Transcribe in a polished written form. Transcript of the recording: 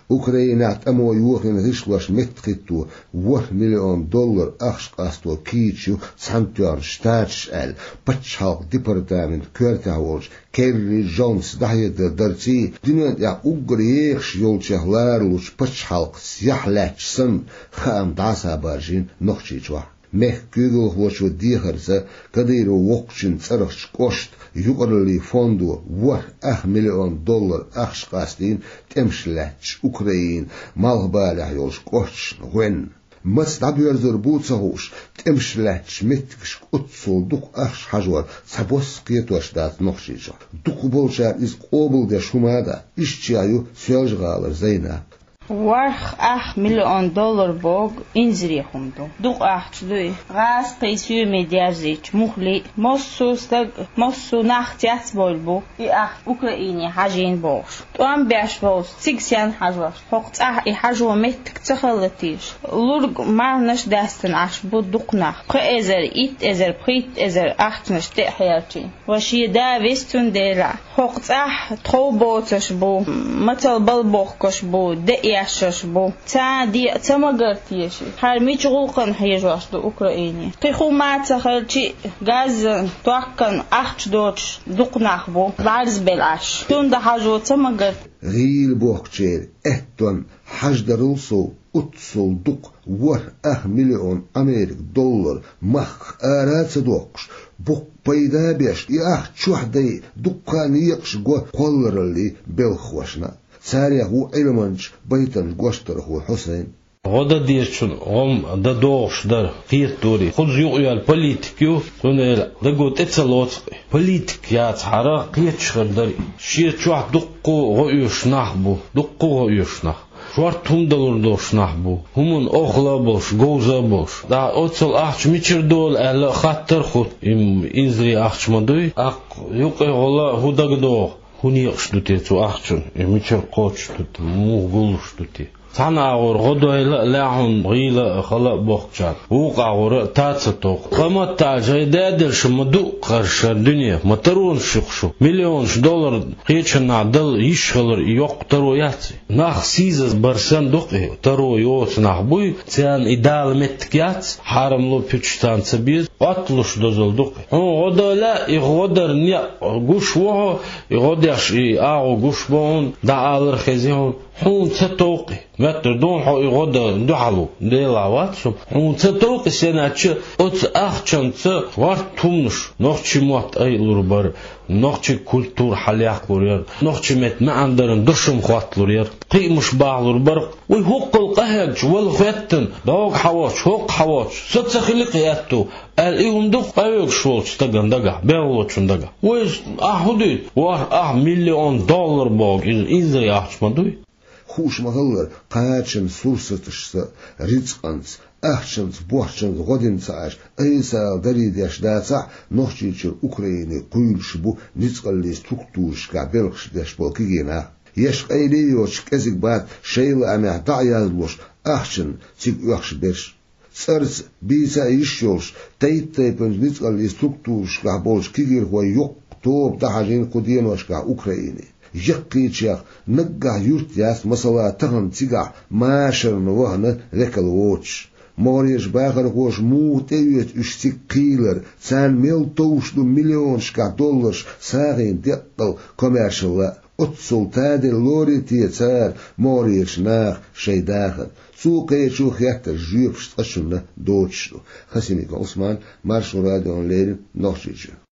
أوكرانيا أمو يوخن ريشلوش متخطو $1 مليون أخش قاستو كيتشو سانتيار شتاتش باتشالق ديبارتامنت كورتاولش كيري جونز دهية درتي دينوان يا أوغريخش يولشهلارلوش باتشالق سيحلاتش سن خام داسا بارجين نخشيجوا مه كيغل هوشو ديخرسا كديرو وقشن ترخش قشت يقرلي فوندو $1 مليون أخش قاستين تمشلاتش أوكراين مالغبالح يولش قشت وين مس دابير زربوتسهوش تمشلاتش متكش قتصول دوك أخش حجوار سابوس قيتوش دات نخشيجا دوك بولشار إز قوبل دا شمادا إشتيايو سيالجغالر زينا $1 مليون بوغ إنزريهم دوغ أحتدوي غاز قيسيو ميديازيش مخلي موسو ناختيات بولبو أوكراني حاجين بوش توام بيش بوش تيكسيان حجوش حقت حجو متك تخلتيش لورغ ما نش داستن عشبو دوقنا قئزر إيت إزر بخيت إزر أحتنش تحياتي وشي دا ويستون ديلا حقت تخوبوتش بو متل بلبوخكش بو ياشش بو دي تمغرتيش هر ميچغوقن هيجواش دو اوكراني قيخو ما تخلتي غاز توكن اخت دوتش دوقناخ بو بارز بلاش تون ده حاجو تمغرت غيل بوخچير اتون حجدرلسو اتسول دوق $1 مليون مخ آرات دوقش بوق بيدا بيش ياخ چوحدي دقان يقش جو قولرلي بلخوشنا ساري هو علمانش بيتن قوشتر هو حسين غدا ديشون غم دا دوغش در قيت دوري خود يقيال بوليتيكيو سونيلا دا قوت اتسالوت بوليتيك يات حرا قيت شغل داري شير چوح دقو غيوش نحبو دقو غيوش نح شوار توم دلور دوش نحبو همون اخلا بوش گوزا بوش دا اتسال احش ميچر دول اهلا خطر خود انزري احش مدوي يقي غلا هودا قدوغ هوني يقشدوتي تو أخشن يميشر قوشدوتي موغولشدوتي تانا أغور غدوة لاحون غيلة خلاق بوخشات ووقع غور تاتستوق قامت تاجه دادل شمدو قرش الدنيا مترون شخشو $1 مليون قيتشن عدل يشغلر يوقترو ياتي ناخ سيزز برسان دوقي ترو يوت ناخبوي تيان إدال متكيات حارم لو بيشتان سبيز أطلش دوزل دوقي غدوة لا يغدر نيا غوش وحو يغدرش آغو غوش بون دا آلر خزيهون حون تتوقي متر دون حو يغدر ندحلو ديلاواتشم حون تتوقي سناتش أت أخشن وارتومنش نوخشي موات أي لوربر نوخشي كولتور حلياق لورير نوخشي مت ما عندرن دشم خوات لورير قيمش باع لوربر ويهوق القهج والختن دوق حواش هوق حواش ستخلق ياتو الإيهم دوق أيوك شولش تجن دجا بيروتشون دجا ويش أحدي $1 مليون بوغ إنزري أحشمدوي خوش مغلر قاچن سورستشسا ريتقنس أحشنس بوحشنس غدنساش أيسا دريديش داسع نوخشيشر أوكراني قيلش بو نيتقلي ستركتورش كابلخش داش بوكيجينا يش قيليوش كزيك بات شيل أمع دعيازلوش أحشن تيك يخش بيش سرس بيسا يشيوش تيبن نيتقلي ستركتورش كابولش كيجير هو يوق توب دحاجين قدينوش كا أوكراني يقيتشيخ نقع يرتياس مسلا تغن تيقع ماشر نوهن لكالووتش موريش باغر غوش مو تيوت اشتيك قيلر سان $1 مليون ساغين دقل كوميرشل اتسل تادي لوري تيتسار موريش ناخ شي داخل سوقي شوخ يحتر جيوبش تقشن دوتشلو خسيميك عثمان مارشو راديو ليل نوخشيشو